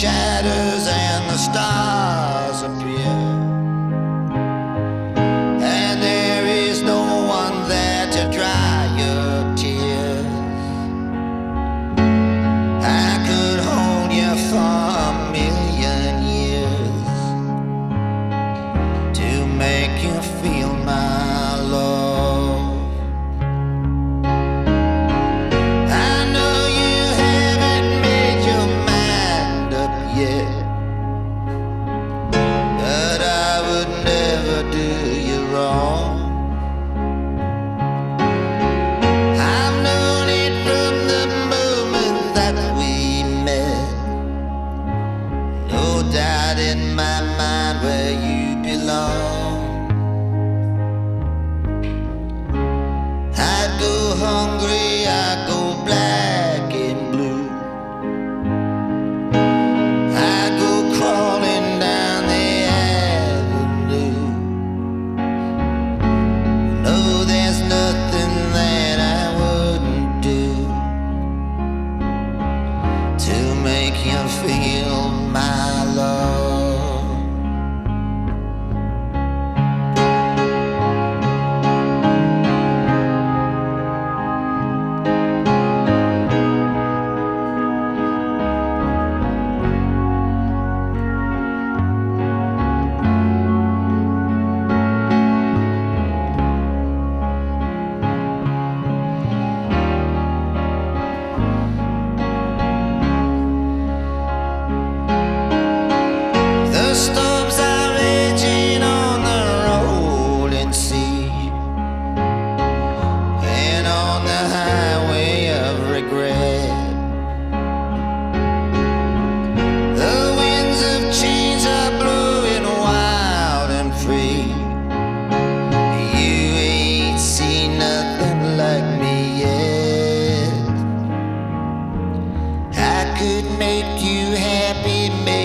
shatters and the stars appear, and there is no one there to dry your tears. I could hold you for a million years to make you feel my love. I know you haven't made your mind up yet, but I would never do you wrong. I've known it from the moment that we met. No doubt in my mind where you belong. I go hungry, I go black and blue. I go crawling down the avenue. No, there's nothing that I wouldn't do to make you feel my love. The storms are raging on the rolling sea and on the highway of regret. The winds of change are blowing wild and free. You ain't seen nothing like me yet. I could make you happy,